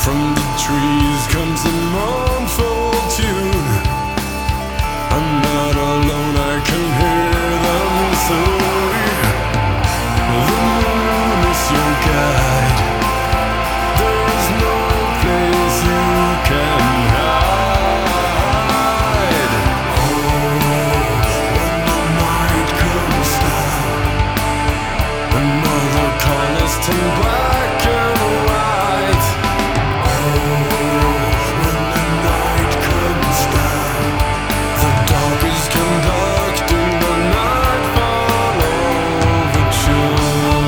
From the trees comes a mournful tune. I'm not alone, I can hear them say, the moon is your guide. There's no place you can hide. Oh, when the night comes down, another colors turn black and white. When the night comes down, the dark is conducting the nightfall overture.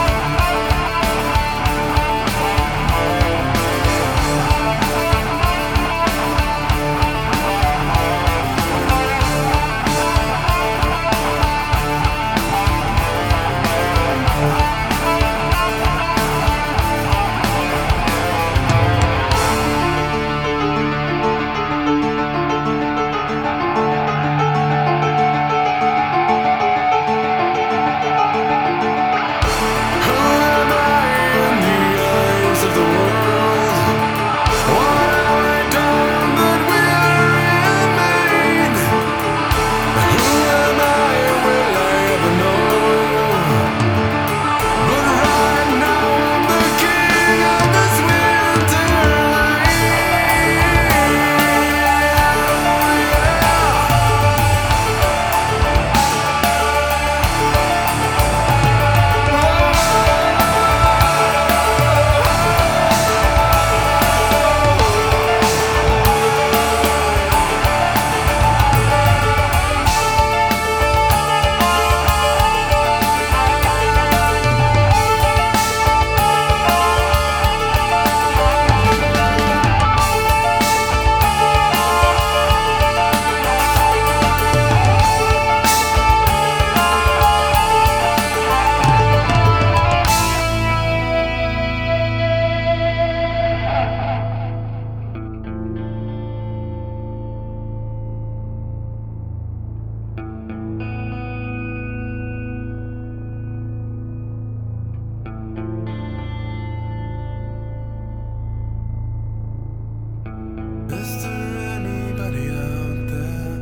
Is there anybody out there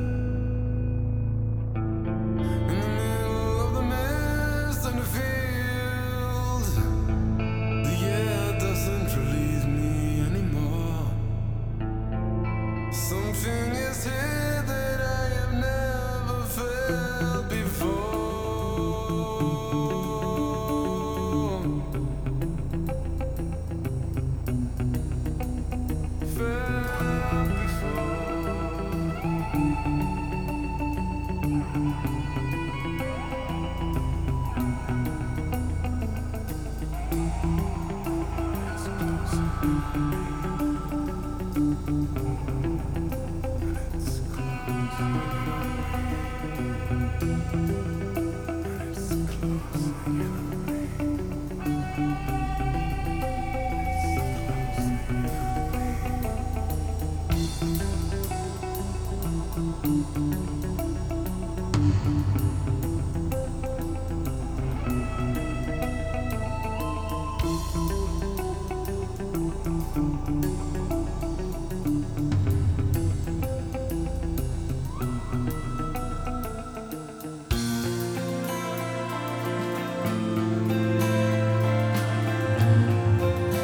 in the middle of the mist and the fields? The air doesn't release me anymore. Something is here that I have never felt before.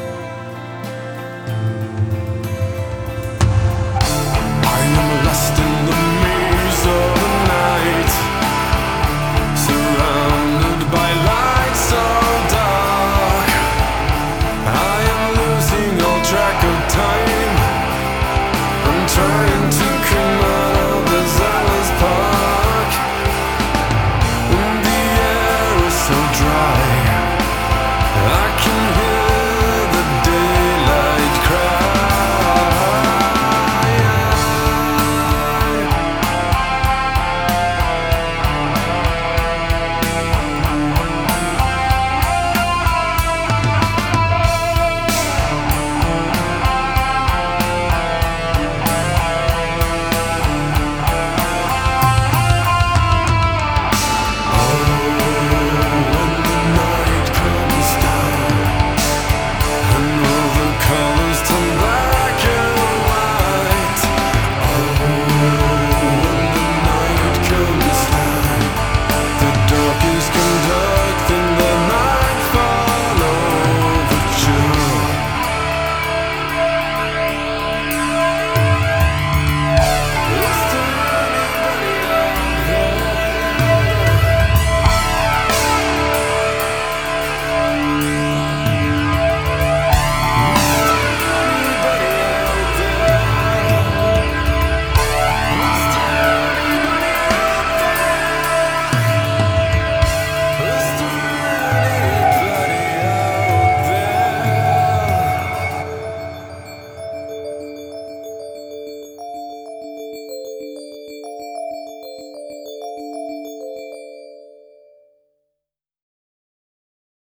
I am lost in